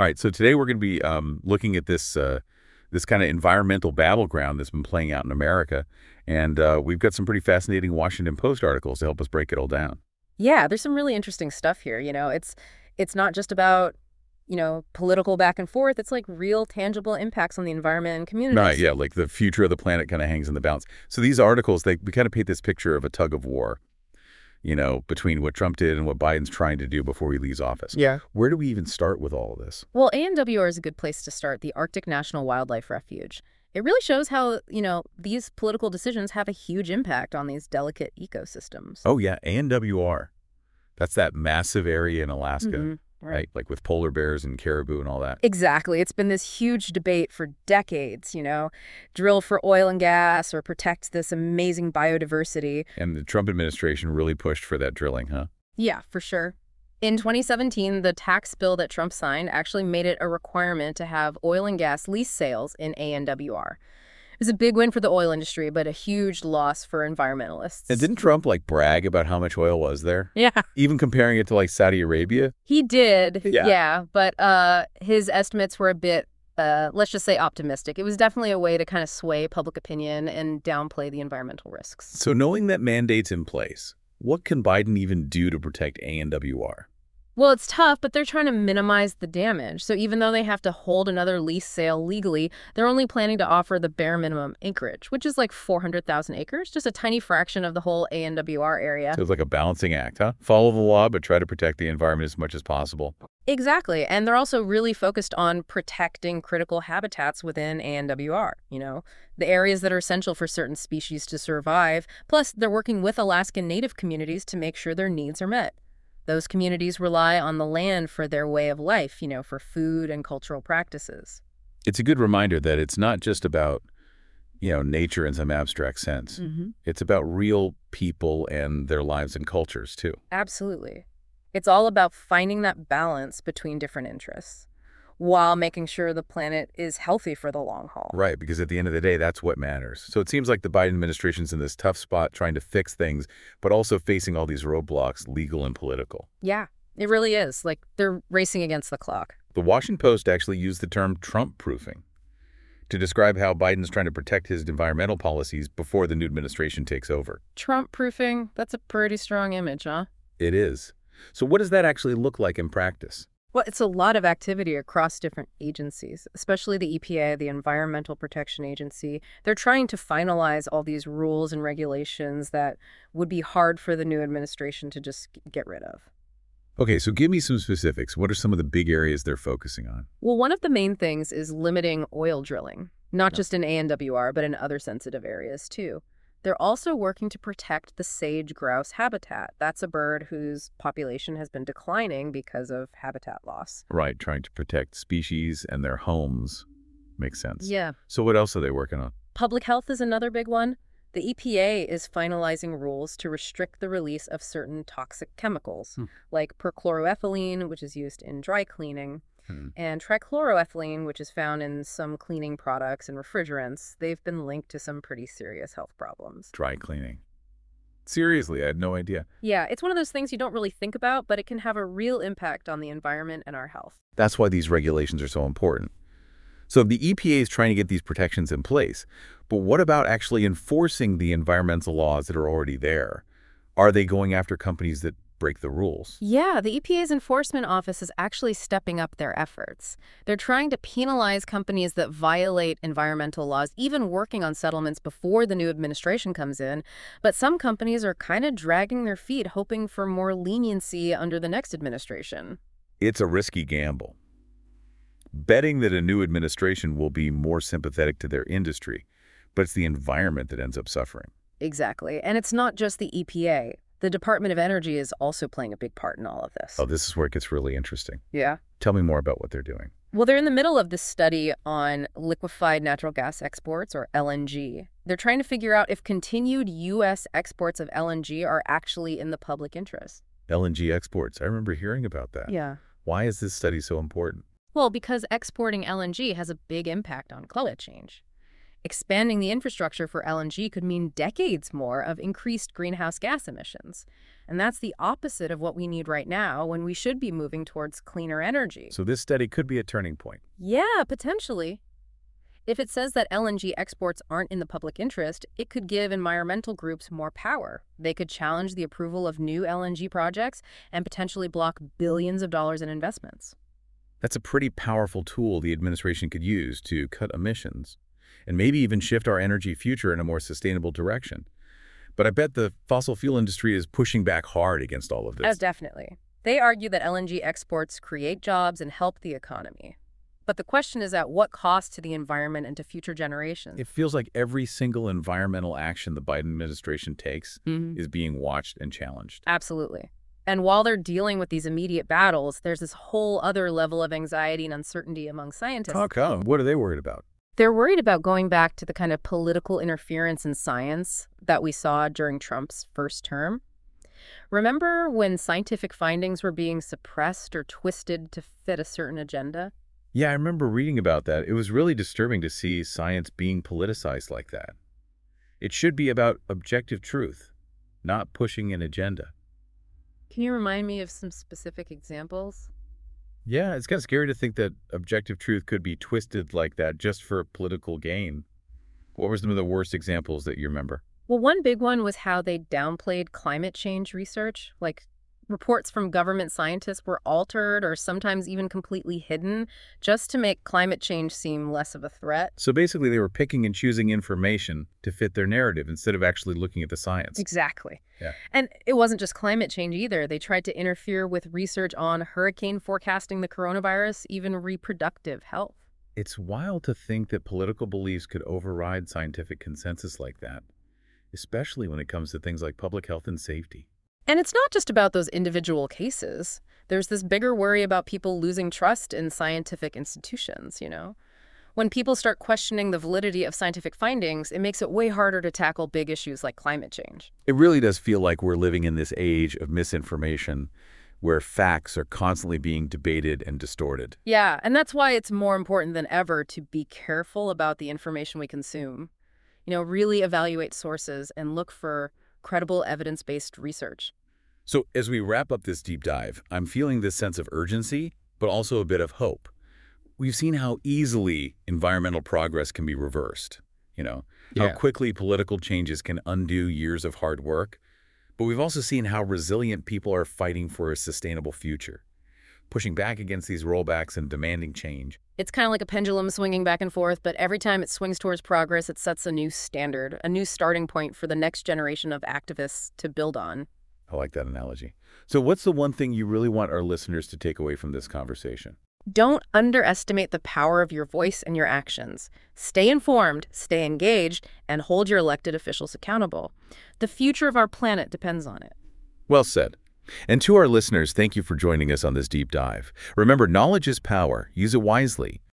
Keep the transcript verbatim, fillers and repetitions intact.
All right, so today we're going to be um, looking at this uh, this kind of environmental battleground that's been playing out in America, and uh, we've got some pretty fascinating Washington Post articles to help us break it all down. Yeah, there's some really interesting stuff here. You know, it's it's not just about, you know, political back and forth. It's like real tangible impacts on the environment and Right, communities. yeah, like the future of the planet kind of hangs in the balance. So these articles, they we kind of paint this picture of a tug of war, you know, between what Trump did and what Biden's trying to do before he leaves office. Yeah. Where do we even start with all of this? Well, A N W R is a good place to start, the Arctic National Wildlife Refuge. It really shows how, you know, these political decisions have a huge impact on these delicate ecosystems. Oh, yeah, A N W R. That's that massive area in Alaska, Mhm, right. right? Like with polar bears and caribou and all that. Exactly. It's been this huge debate for decades, you know, drill for oil and gas or protect this amazing biodiversity. And the Trump administration really pushed for that drilling, huh? Yeah, for sure. In twenty seventeen, the tax bill that Trump signed actually made it a requirement to have oil and gas lease sales in A N W R. It was a big win for the oil industry, but a huge loss for environmentalists. And didn't Trump, like, brag about how much oil was there? Yeah, Even comparing it to, like, Saudi Arabia? he did. Yeah. Yeah, but uh, his estimates were a bit, uh, let's just say, optimistic. It was definitely a way to kind of sway public opinion and downplay the environmental risks. So knowing that mandate's in place, what can Biden even do to protect A N W R? Well, it's tough, but they're trying to minimize the damage. So even though they have to hold another lease sale legally, they're only planning to offer the bare minimum acreage, which is like four hundred thousand acres, just a tiny fraction of the whole A N W R area. So it's like a balancing act, huh? Follow the law, but try to protect the environment as much as possible. Exactly. And they're also really focused on protecting critical habitats within A N W R, you know, the areas that are essential for certain species to survive. Plus, they're working with Alaskan Native communities to make sure their needs are met. Those communities rely on the land for their way of life, you know, for food and cultural practices. It's a good reminder that it's not just about, you know, nature in some abstract sense. Mm-hmm. It's about real people and their lives and cultures, too. Absolutely. It's all about finding that balance between different interests while making sure the planet is healthy for the long haul. Right, because at the end of the day, that's what matters. So it seems like the Biden administration's in this tough spot trying to fix things, but also facing all these roadblocks, legal and political. Yeah, it really is. Like, they're racing against the clock. The Washington Post actually used the term Trump-proofing to describe how Biden's trying to protect his environmental policies before the new administration takes over. Trump-proofing, that's a pretty strong image, huh? It is. So what does that actually look like in practice? Well, it's a lot of activity across different agencies, especially the E P A, the Environmental Protection Agency. They're trying to finalize all these rules and regulations that would be hard for the new administration to just get rid of. Okay, so give me some specifics. What are some of the big areas they're focusing on? Well, one of the main things is limiting oil drilling, not just in A N W R, but in other sensitive areas too. They're also working to protect the sage grouse habitat. That's a bird whose population has been declining because of habitat loss. Right, trying to protect species and their homes. Makes sense. Yeah. So what else are they working on? Public health is another big one. The E P A is finalizing rules to restrict the release of certain toxic chemicals, Hmm. like perchloroethylene, which is used in dry cleaning, Hmm. and trichloroethylene, which is found in some cleaning products and refrigerants. They've been linked to some pretty serious health problems. Dry cleaning. Seriously, I had no idea. Yeah, it's one of those things you don't really think about, but it can have a real impact on the environment and our health. That's why these regulations are so important. So the E P A is trying to get these protections in place, but what about actually enforcing the environmental laws that are already there? Are they going after companies that break the rules? Yeah, the E P A's enforcement office is actually stepping up their efforts. They're trying to penalize companies that violate environmental laws, even working on settlements before the new administration comes in. But some companies are kind of dragging their feet, hoping for more leniency under the next administration. It's a risky gamble. Betting that a new administration will be more sympathetic to their industry, but it's the environment that ends up suffering. Exactly. And it's not just the E P A. The Department of Energy is also playing a big part in all of this. Oh, this is where it gets really interesting. Yeah. Tell me more about what they're doing. Well, they're in the middle of this study on liquefied natural gas exports, or L N G. They're trying to figure out if continued U S exports of L N G are actually in the public interest. L N G exports. I remember hearing about that. Yeah. Why is this study so important? Well, because exporting L N G has a big impact on climate change. Expanding the infrastructure for L N G could mean decades more of increased greenhouse gas emissions. And that's the opposite of what we need right now when we should be moving towards cleaner energy. So this study could be a turning point. Yeah, potentially. If it says that L N G exports aren't in the public interest, it could give environmental groups more power. They could challenge the approval of new L N G projects and potentially block billions of dollars in investments. That's a pretty powerful tool the administration could use to cut emissions and maybe even shift our energy future in a more sustainable direction. But I bet the fossil fuel industry is pushing back hard against all of this. Oh, definitely. They argue that L N G exports create jobs and help the economy. But the question is at what cost to the environment and to future generations? It feels like every single environmental action the Biden administration takes Mhm. is being watched and challenged. Absolutely. And while they're dealing with these immediate battles, there's this whole other level of anxiety and uncertainty among scientists. How come? What are they worried about? They're worried about going back to the kind of political interference in science that we saw during Trump's first term. Remember when scientific findings were being suppressed or twisted to fit a certain agenda? Yeah, I remember reading about that. It was really disturbing to see science being politicized like that. It should be about objective truth, not pushing an agenda. Can you remind me of some specific examples? Yeah, it's kind of scary to think that objective truth could be twisted like that just for political gain. What were some of the worst examples that you remember? Well, one big one was how they downplayed climate change research. Like, reports from government scientists were altered or sometimes even completely hidden just to make climate change seem less of a threat. So basically, they were picking and choosing information to fit their narrative instead of actually looking at the science. Exactly. Yeah. And it wasn't just climate change either. They tried to interfere with research on hurricane forecasting the coronavirus, even reproductive health. It's wild to think that political beliefs could override scientific consensus like that, especially when it comes to things like public health and safety. And it's not just about those individual cases. There's this bigger worry about people losing trust in scientific institutions, you know? When people start questioning the validity of scientific findings, it makes it way harder to tackle big issues like climate change. It really does feel like we're living in this age of misinformation where facts are constantly being debated and distorted. Yeah, and that's why it's more important than ever to be careful about the information we consume. You know, really evaluate sources and look for credible evidence-based research. So as we wrap up this deep dive, I'm feeling this sense of urgency, but also a bit of hope. We've seen how easily environmental progress can be reversed, you know, how Yeah. quickly political changes can undo years of hard work. But we've also seen how resilient people are fighting for a sustainable future, pushing back against these rollbacks and demanding change. It's kind of like a pendulum swinging back and forth, but every time it swings towards progress, it sets a new standard, a new starting point for the next generation of activists to build on. I like that analogy. So what's the one thing you really want our listeners to take away from this conversation? Don't underestimate the power of your voice and your actions. Stay informed, stay engaged, and hold your elected officials accountable. The future of our planet depends on it. Well said. And to our listeners, thank you for joining us on this deep dive. Remember, knowledge is power. Use it wisely.